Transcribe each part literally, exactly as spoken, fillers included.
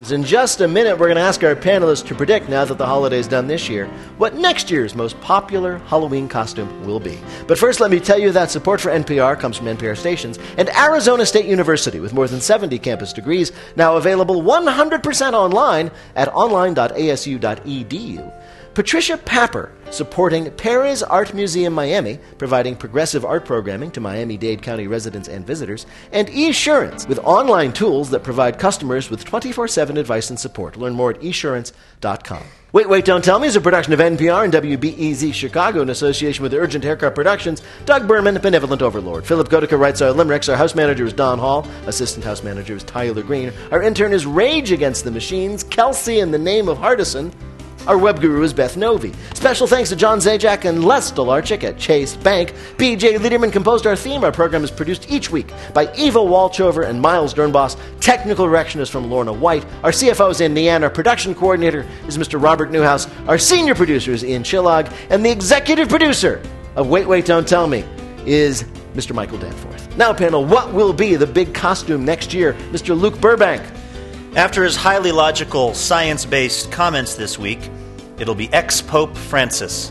In just a minute, we're going to ask our panelists to predict, now that the holiday's done this year, what next year's most popular Halloween costume will be. But first, let me tell you that support for N P R comes from N P R stations and Arizona State University, with more than seventy campus degrees, now available one hundred percent online at online dot a s u dot e d u. Patricia Papper, supporting Perez Art Museum Miami, providing progressive art programming to Miami-Dade County residents and visitors, and eSurance, with online tools that provide customers with twenty-four seven advice and support. Learn more at e surance dot com. Wait, Wait, Don't Tell Me is a production of N P R and W B E Z Chicago in association with Urgent Haircut Productions. Doug Berman, Benevolent Overlord. Philip Gotica writes our limericks. Our house manager is Don Hall. Assistant house manager is Tyler Green. Our intern is Rage Against the Machines, Kelsey in the Name of Hardison. Our web guru is Beth Novi. Special thanks to John Zajac and Les Stolarczyk at Chase Bank. P J Liederman composed our theme. Our program is produced each week by Eva Walchover and Miles Dernbos. Technical direction is from Lorna White. Our C F O is Ann Nean. Our production coordinator is Mister Robert Newhouse. Our senior producer is Ian Chillog. And the executive producer of Wait, Wait, Don't Tell Me is Mister Michael Danforth. Now, panel, what will be the big costume next year? Mister Luke Burbank. After his highly logical, science-based comments this week, it'll be ex-Pope Francis.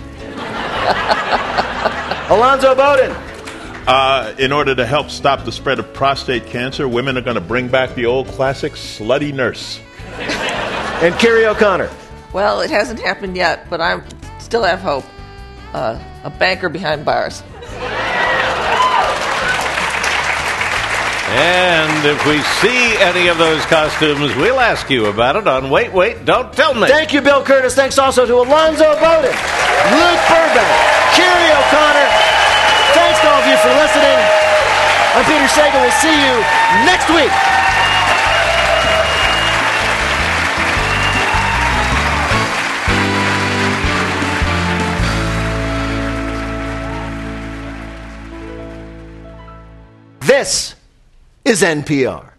Alonzo Bowden. Uh, in order to help stop the spread of prostate cancer, women are going to bring back the old classic slutty nurse. And Carrie O'Connor. Well, it hasn't happened yet, but I still have hope. Uh, a banker behind bars. And if we see any of those costumes, we'll ask you about it on Wait, Wait, Don't Tell Me. Thank you, Bill Curtis. Thanks also to Alonzo Bowden, Luke Burbank, Carrie O'Connor. Thanks to all of you for listening. I'm Peter Sagal. We'll see you next week. This is N P R.